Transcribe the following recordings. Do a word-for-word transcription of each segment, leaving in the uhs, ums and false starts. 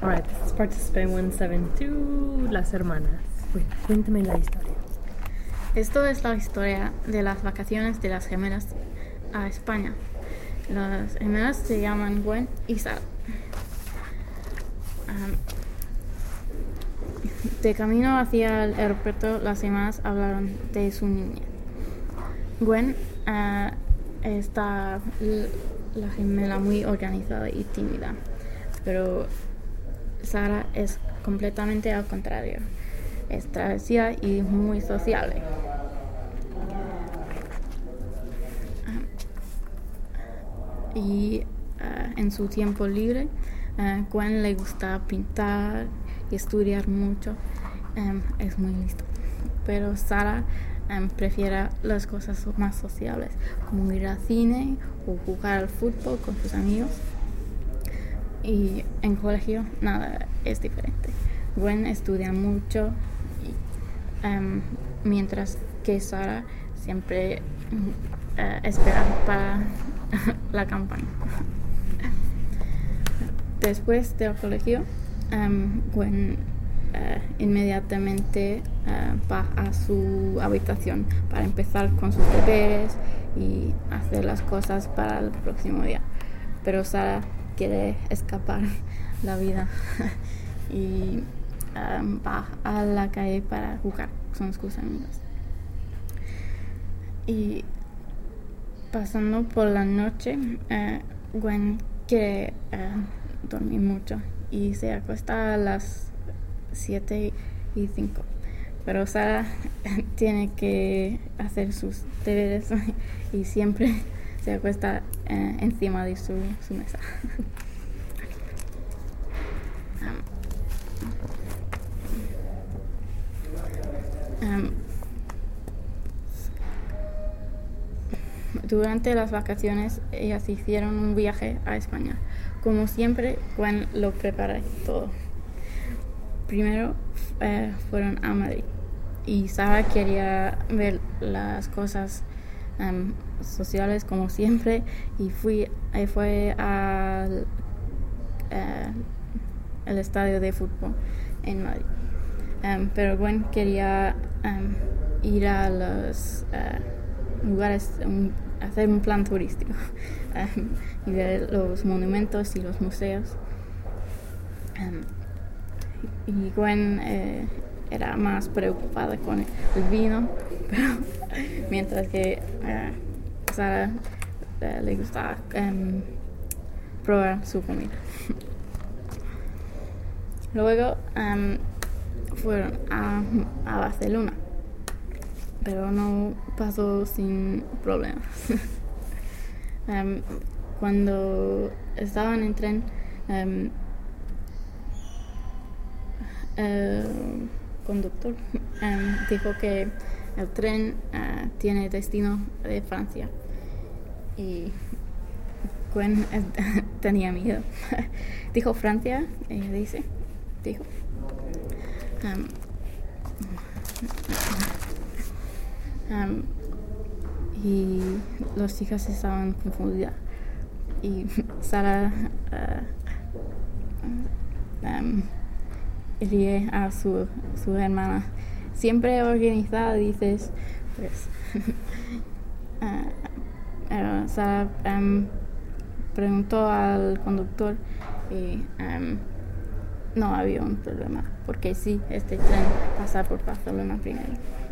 Alright, this is participant one seven two, las hermanas. Bueno, cuéntame la historia. Esto es la historia de las vacaciones de las gemelas a España. Las gemelas se llaman Gwen y Sara. Um, de camino hacia el aeropuerto, las gemelas hablaron de su niñez. Gwen uh, está l- la gemela muy organizada y tímida, pero Sara es completamente al contrario. Es travesía y muy sociable. Uh, y uh, en su tiempo libre, uh, Gwen le gusta pintar y estudiar mucho. Um, es muy listo. Pero Sara um, prefiere las cosas más sociables, como ir al cine o jugar al fútbol con sus amigos. Y en colegio nada es diferente. Gwen estudia mucho, y, um, mientras que Sara siempre uh, espera para la campaña. Después del colegio, um, Gwen uh, inmediatamente uh, va a su habitación para empezar con sus deberes y hacer las cosas para el próximo día. Pero Sara quiere escapar la vida y um, va a la calle para jugar con sus amigos. Y pasando por la noche, uh, Gwen quiere uh, dormir mucho y se acuesta a las siete y cinco. Pero Sara tiene que hacer sus deberes y siempre se acuesta eh, encima de su, su mesa. um, um, durante las vacaciones, ellas hicieron un viaje a España. Como siempre, Gwen lo prepara todo. Primero eh, fueron a Madrid y Sara quería ver las cosas Um, sociales como siempre y fui eh, fue al uh, el estadio de fútbol en Madrid, um, pero Gwen quería um, ir a los uh, lugares, um, hacer un plan turístico um, y ver los monumentos y los museos, um, y Gwen eh, era más preocupada con el vino, pero mientras que uh, Sara uh, le gustaba um, probar su comida. Luego um, fueron a, a Barcelona, pero no pasó sin problemas. um, cuando estaban en tren, um, el conductor um, dijo que el tren uh, tiene destino de Francia y Gwen uh, tenía miedo. Dijo Francia, ella dice, dijo. Um, um, y los chicos estaban confundidas y Sara uh, um, ríe a su, su hermana. Siempre organizada, dices, pues. uh, uh, Sara um, preguntó al conductor y um, no había un problema, porque sí, este tren pasa por Barcelona primero.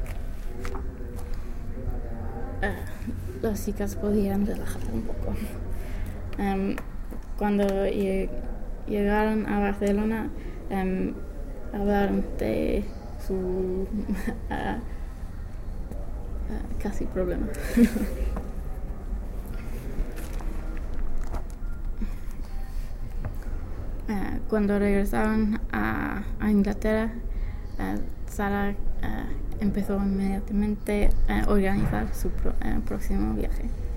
Uh, las chicas podían relajar un poco. Um, cuando lleg- llegaron a Barcelona, um, hablaron de su uh, uh, casi problema. uh, cuando regresaron a, a Inglaterra, uh, Sara uh, empezó inmediatamente a organizar su pro, uh, próximo viaje.